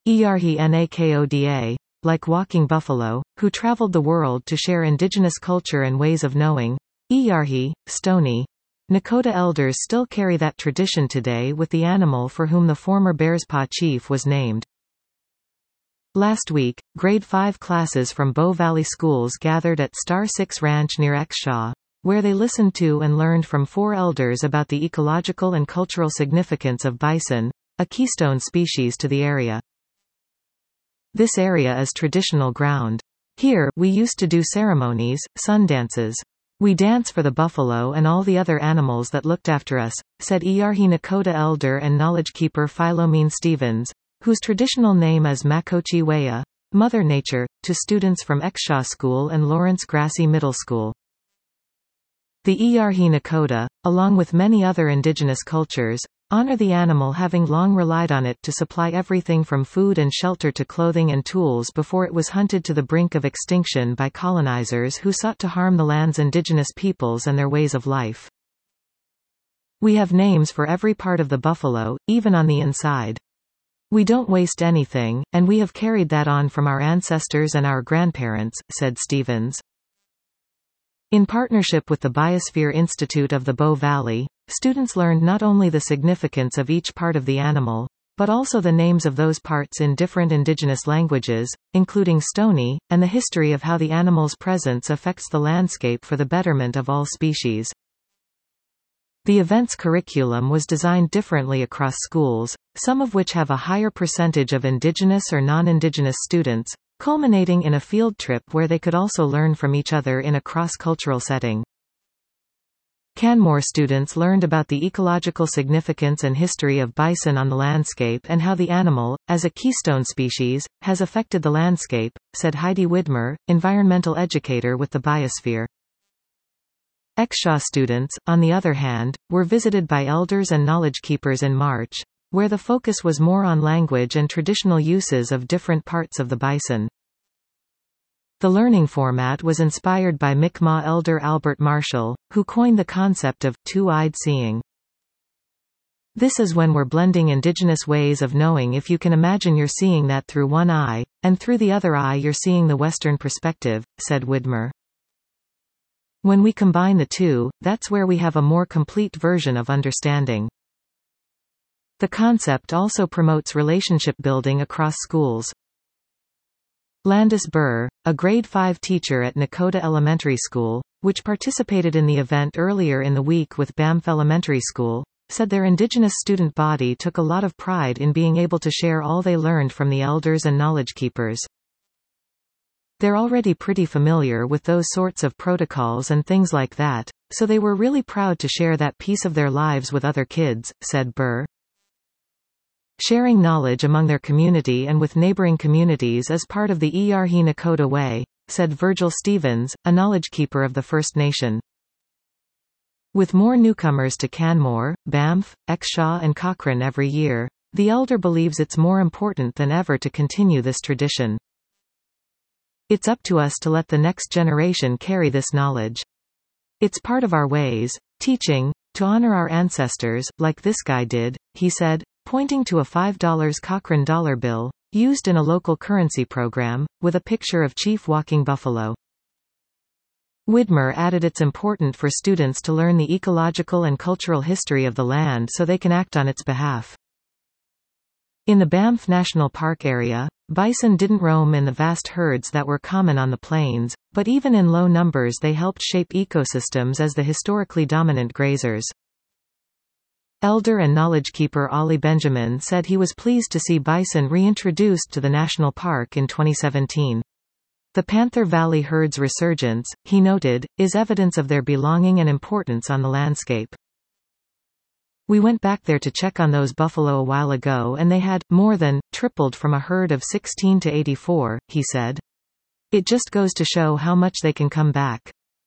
Iyarhi Nakoda, like Walking Buffalo, who traveled the world to share indigenous culture and ways of knowing. Iyarhi, Stony, Nakota elders still carry that tradition today with the animal for whom the former Bearspaw chief was named. Last week, grade 5 classes from Bow Valley schools gathered at Star 6 Ranch near Exshaw, where they listened to and learned from 4 elders about the ecological and cultural significance of bison, a keystone species to the area. This area is traditional ground. Here, we used to do ceremonies, sun dances. We dance for the buffalo and all the other animals that looked after us, said Iyarhi Nakota elder and knowledge keeper Philomene Stevens, whose traditional name is Makochi Weya, Mother Nature, to students from Exshaw School and Lawrence Grassy Middle School. The Iyarhi Nakota, along with many other indigenous cultures, honor the animal, having long relied on it to supply everything from food and shelter to clothing and tools before it was hunted to the brink of extinction by colonizers who sought to harm the land's indigenous peoples and their ways of life. We have names for every part of the buffalo, even on the inside. We don't waste anything, and we have carried that on from our ancestors and our grandparents, said Stevens. In partnership with the Biosphere Institute of the Bow Valley, students learned not only the significance of each part of the animal, but also the names of those parts in different indigenous languages, including Stony, and the history of how the animal's presence affects the landscape for the betterment of all species. The event's curriculum was designed differently across schools, some of which have a higher percentage of indigenous or non-indigenous students, culminating in a field trip where they could also learn from each other in a cross-cultural setting. Canmore students learned about the ecological significance and history of bison on the landscape and how the animal, as a keystone species, has affected the landscape, said Heidi Widmer, environmental educator with the Biosphere. Exshaw students, on the other hand, were visited by elders and knowledge keepers in March, where the focus was more on language and traditional uses of different parts of the bison. The learning format was inspired by Mi'kmaq elder Albert Marshall, who coined the concept of two-eyed seeing. This is when we're blending indigenous ways of knowing. If you can imagine, you're seeing that through one eye, and through the other eye you're seeing the Western perspective, said Widmer. When we combine the two, that's where we have a more complete version of understanding. The concept also promotes relationship building across schools. Landis Burr, a grade 5 teacher at Nakota Elementary School, which participated in the event earlier in the week with Banff Elementary School, said their indigenous student body took a lot of pride in being able to share all they learned from the elders and knowledge keepers. They're already pretty familiar with those sorts of protocols and things like that, so they were really proud to share that piece of their lives with other kids, said Burr. Sharing knowledge among their community and with neighboring communities is part of the Iyarhi Nakota way, said Virgil Stevens, a knowledge keeper of the First Nation. With more newcomers to Canmore, Banff, Exshaw and Cochrane every year, the elder believes it's more important than ever to continue this tradition. It's up to us to let the next generation carry this knowledge. It's part of our ways, teaching, to honor our ancestors, like this guy did, he said, pointing to a $5 Cochrane dollar bill, used in a local currency program, with a picture of Chief Walking Buffalo. Widmer added it's important for students to learn the ecological and cultural history of the land so they can act on its behalf. In the Banff National Park area, bison didn't roam in the vast herds that were common on the plains, but even in low numbers they helped shape ecosystems as the historically dominant grazers. Elder and knowledge keeper Ollie Benjamin said he was pleased to see bison reintroduced to the national park in 2017. The Panther Valley herd's resurgence, he noted, is evidence of their belonging and importance on the landscape. We went back there to check on those buffalo a while ago and they had, more than, tripled from a herd of 16 to 84, he said. It just goes to show how much they can come back.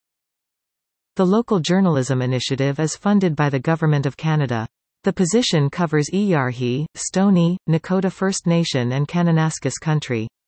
The local journalism initiative is funded by the Government of Canada. The position covers Iyarhi, Stony, Nakota First Nation and Kananaskis country.